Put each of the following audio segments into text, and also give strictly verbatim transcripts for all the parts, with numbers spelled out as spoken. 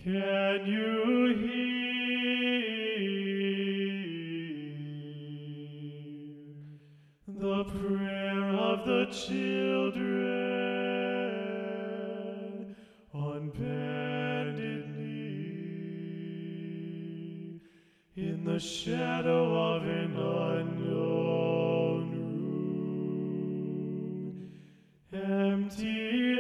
Can you hear the prayer of the children on bended knee in the shadow of an unknown room? Empty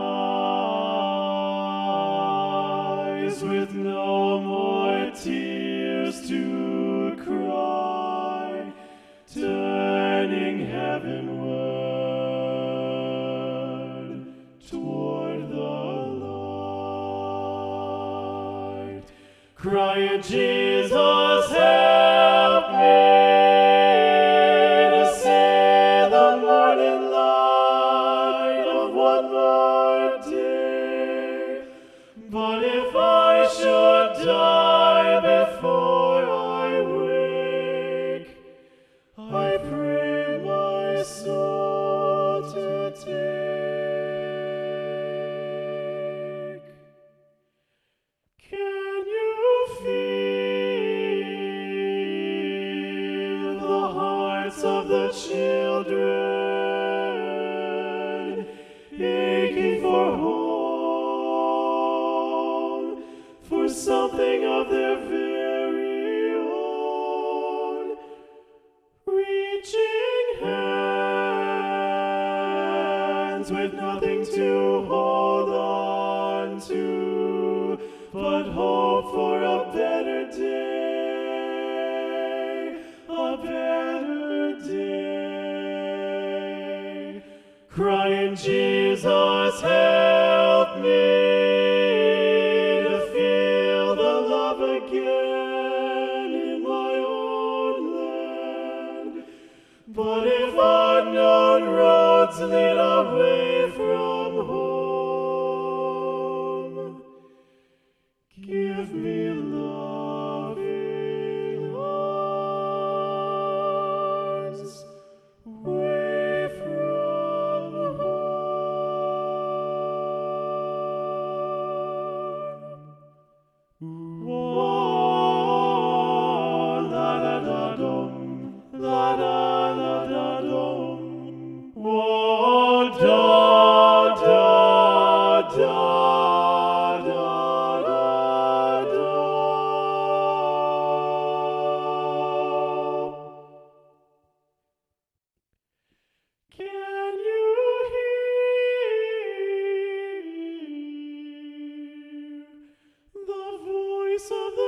eyes with no more tears to cry, turning heavenward toward the light, crying, Jesus, help me to see the morning light of one more day. But if I should die before I wake, I pray my soul to take. Can you feel the hearts of the children aching for home, for something of their very own? Reaching hands with nothing to hold on to, but hope for a better day, a better day. Crying, Jesus, help me to feel the love again in my own land. But if unknown roads lead away from home, give me loving arms away from home. Whoa, la da da dum, la da da da dum. Whoa, da da da da da da. Can you hear the voice of the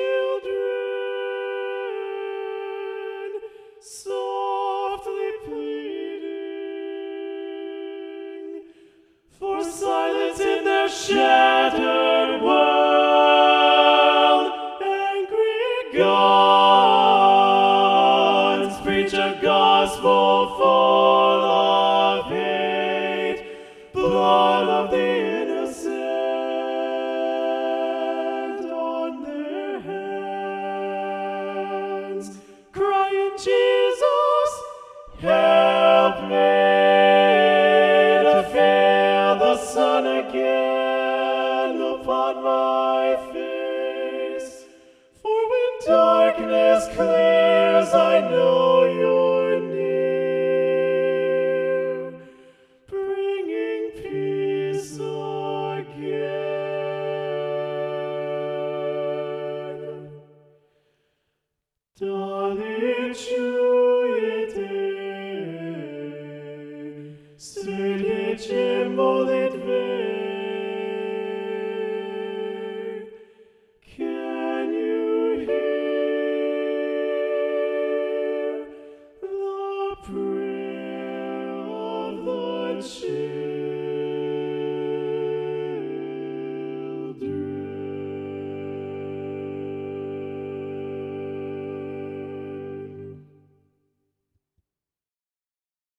children softly pleading for silence in their shattered world? Angry gods preach a gospel full of hate, blood of the innocent on their hands, crying, Jesus, help me to feel the sun again upon my face. For when darkness clears, I know you're near, bringing peace again. Dali ciuete, sedice molit